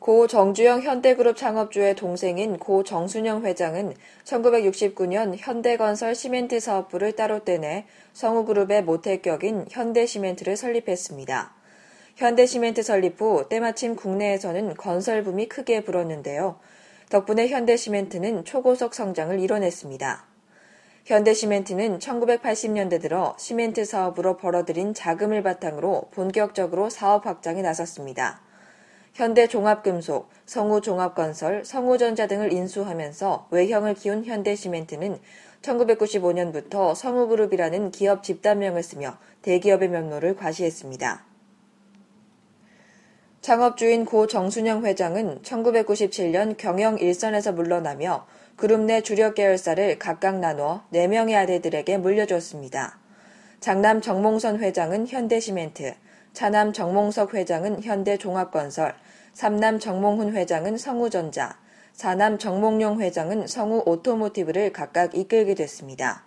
고 정주영 현대그룹 창업주의 동생인 고 정순영 회장은 1969년 현대건설 시멘트 사업부를 따로 떼내 성우그룹의 모태격인 현대시멘트를 설립했습니다. 현대시멘트 설립 후 때마침 국내에서는 건설붐이 크게 불었는데요. 덕분에 현대시멘트는 초고속 성장을 이뤄냈습니다. 현대시멘트는 1980년대 들어 시멘트 사업으로 벌어들인 자금을 바탕으로 본격적으로 사업 확장에 나섰습니다. 현대종합금속, 성우종합건설, 성우전자 등을 인수하면서 외형을 키운 현대시멘트는 1995년부터 성우그룹이라는 기업 집단명을 쓰며 대기업의 면모를 과시했습니다. 창업주인 고 정순영 회장은 1997년 경영 일선에서 물러나며 그룹 내 주력 계열사를 각각 나누어 4명의 아들들에게 물려줬습니다. 장남 정몽선 회장은 현대시멘트, 차남 정몽석 회장은 현대종합건설, 삼남 정몽훈 회장은 성우전자, 사남 정몽용 회장은 성우오토모티브를 각각 이끌게 됐습니다.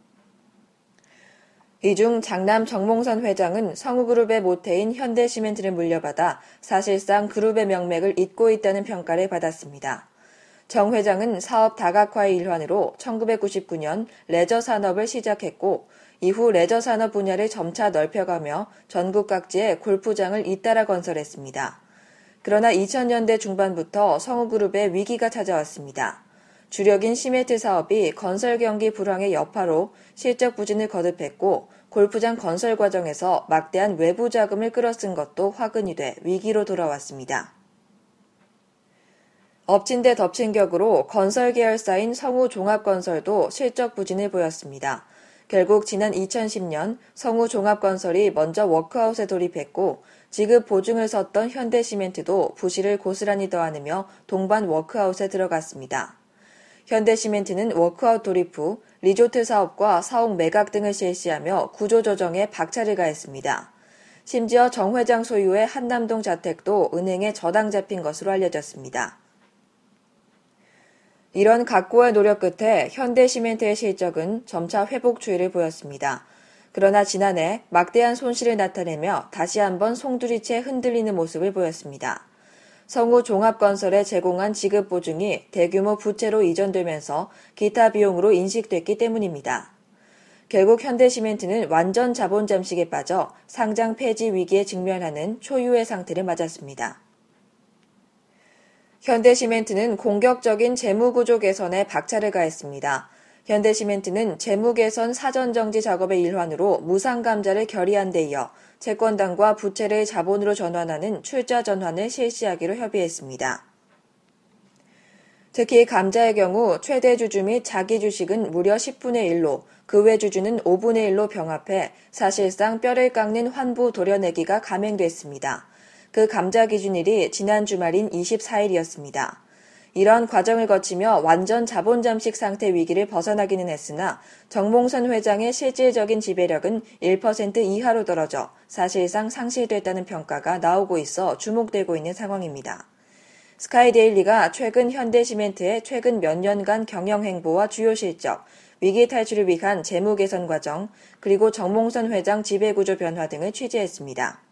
이 중 장남 정몽선 회장은 성우그룹의 모태인 현대시멘트를 물려받아 사실상 그룹의 명맥을 잇고 있다는 평가를 받았습니다. 정 회장은 사업 다각화의 일환으로 1999년 레저 산업을 시작했고 이후 레저 산업 분야를 점차 넓혀가며 전국 각지에 골프장을 잇따라 건설했습니다. 그러나 2000년대 중반부터 성우그룹에 위기가 찾아왔습니다. 주력인 시멘트 사업이 건설 경기 불황의 여파로 실적 부진을 거듭했고 골프장 건설 과정에서 막대한 외부 자금을 끌어쓴 것도 화근이 돼 위기로 돌아왔습니다. 엎친 데 덮친 격으로 건설 계열사인 성우종합건설도 실적 부진을 보였습니다. 결국 지난 2010년 성우종합건설이 먼저 워크아웃에 돌입했고 지급 보증을 섰던 현대시멘트도 부실을 고스란히 더하며 동반 워크아웃에 들어갔습니다. 현대시멘트는 워크아웃 돌입 후 리조트 사업과 사옥 매각 등을 실시하며 구조조정에 박차를 가했습니다. 심지어 정 회장 소유의 한남동 자택도 은행에 저당 잡힌 것으로 알려졌습니다. 이런 각고의 노력 끝에 현대시멘트의 실적은 점차 회복 추이를 보였습니다. 그러나 지난해 막대한 손실을 나타내며 다시 한번 송두리째 흔들리는 모습을 보였습니다. 성우종합건설에 제공한 지급 보증이 대규모 부채로 이전되면서 기타 비용으로 인식됐기 때문입니다. 결국 현대시멘트는 완전 자본 잠식에 빠져 상장 폐지 위기에 직면하는 초유의 상태를 맞았습니다. 현대시멘트는 공격적인 재무구조 개선에 박차를 가했습니다. 현대시멘트는 재무 개선 사전 정지 작업의 일환으로 무상감자를 결의한 데 이어 채권단과 부채를 자본으로 전환하는 출자 전환을 실시하기로 협의했습니다. 특히 감자의 경우 최대 주주 및 자기 주식은 무려 10분의 1로 그 외 주주는 5분의 1로 병합해 사실상 뼈를 깎는 환부 도려내기가 감행됐습니다. 그 감자 기준일이 지난 주말인 24일이었습니다. 이런 과정을 거치며 완전 자본 잠식 상태 위기를 벗어나기는 했으나 정몽선 회장의 실질적인 지배력은 1% 이하로 떨어져 사실상 상실됐다는 평가가 나오고 있어 주목되고 있는 상황입니다. 스카이데일리가 최근 현대시멘트의 최근 몇 년간 경영 행보와 주요 실적, 위기 탈출을 위한 재무 개선 과정, 그리고 정몽선 회장 지배구조 변화 등을 취재했습니다.